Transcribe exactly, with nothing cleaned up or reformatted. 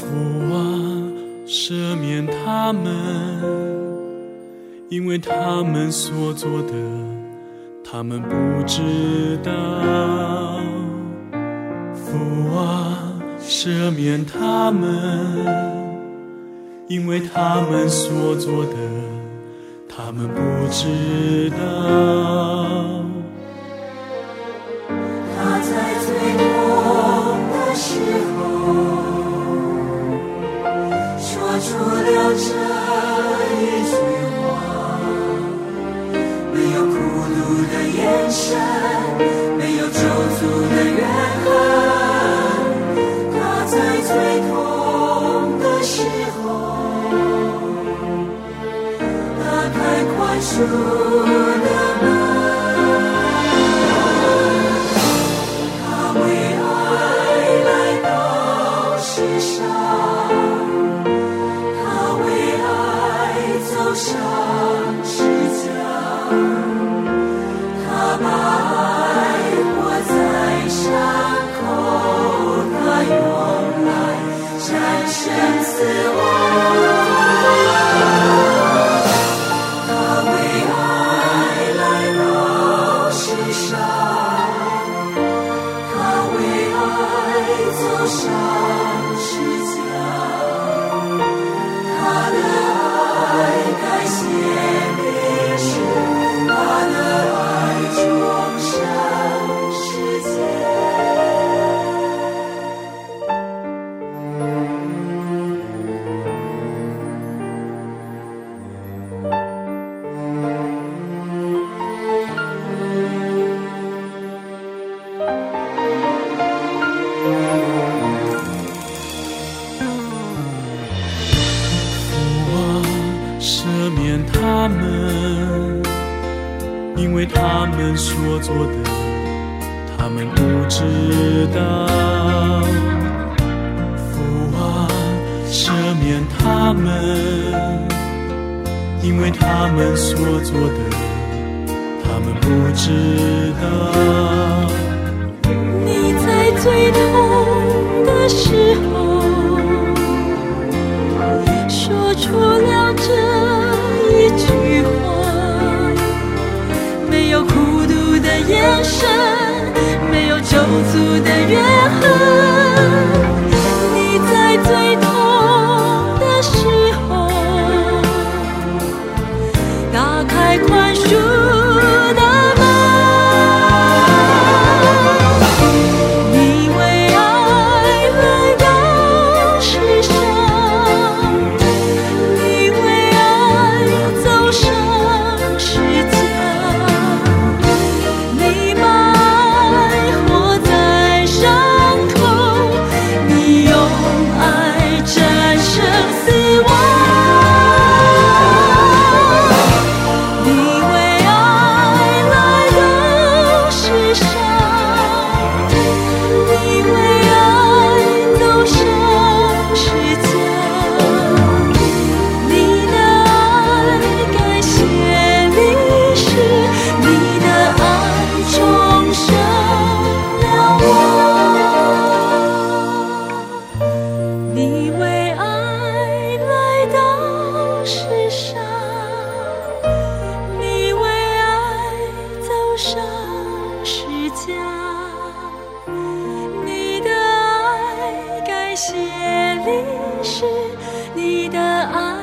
父啊，赦免他们，因为他们所做的，他们不知道。父啊，赦免他们，因为他们所做的，他们不知道。 他在最痛的时候说出了这一句话，没有苦毒的眼神，没有咒诅的怨恨。他在最痛的时候打开宽恕的门，上十架，他把爱活在伤口，他用来战胜死亡。他为爱来到世上，他为爱走上十架，他的感谢历史，他的爱终身世界。 赦免他们，因为他们所做的，他们不知道。父啊，赦免他们，因为他们所做的，他们不知道。 你在最痛的时候说出了这一句话，没有苦毒的眼神，没有咒诅的怨恨。你在最痛的时候打开宽恕的门，你为爱来到世上，你为爱走上十架，你把爱活在伤口，你用爱战胜死亡。你为爱来到世上，你为爱走上十架，你的爱感谢历史，你的爱重生了我。你为爱来到世上，你为爱走上十架，你的爱感谢历史，你的爱